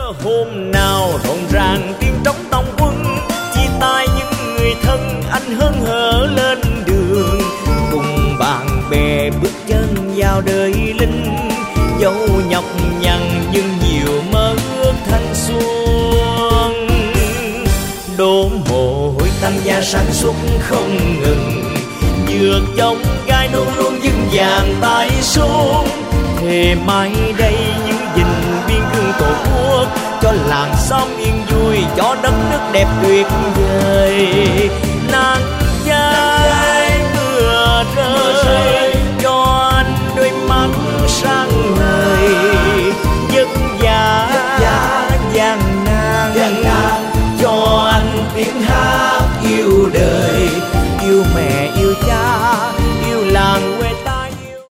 hôm nào rộn ràng tiếng trống tòng quân, chia tay những người thân anh hớn hở lên đường, cùng bạn bè bước chân vào đời linh, dẫu nhọc nhằn nhưng nhiều mơ ước thanh xuân. Đổ mồ hôi tăng gia sản xuất không ngừng, vượt trong gai luôn luôn vững vàng tay xuống, thề mai đây giữ gìn biên cương tổ quốc, cho làng xóm yên vui, cho đất nước đẹp tuyệt vời. Nắng cháy mưa rơi cho anh đôi mắt sáng ngời.